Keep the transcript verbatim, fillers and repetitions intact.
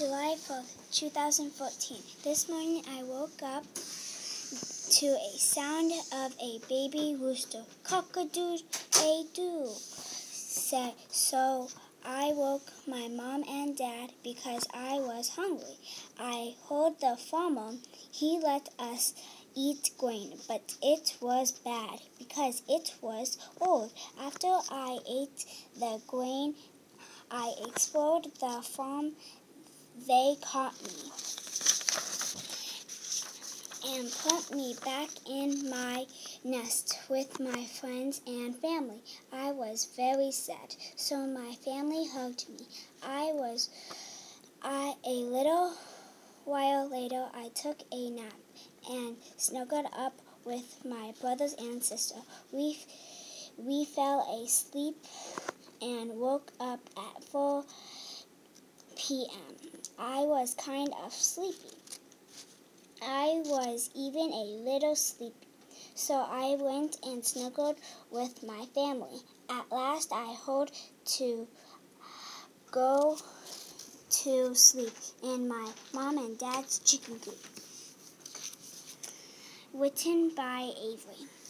July fourth, two thousand fourteen. This morning I woke up to a sound of a baby rooster. Cock-a-doodle-a-doo, said so. I woke my mom and dad because I was hungry. I heard the farmer. He let us eat grain, but it was bad because it was old. After I ate the grain, I explored the farm. They caught me and put me back in my nest with my friends and family. I was very sad, so my family hugged me. I was I a little while later I took a nap and snuggled up with my brothers and sister. We we fell asleep and woke up at four p.m. I was kind of sleepy. I was even a little sleepy, so I went and snuggled with my family. At last I heard to go to sleep in my mom and dad's chicken coop. Written by Avery.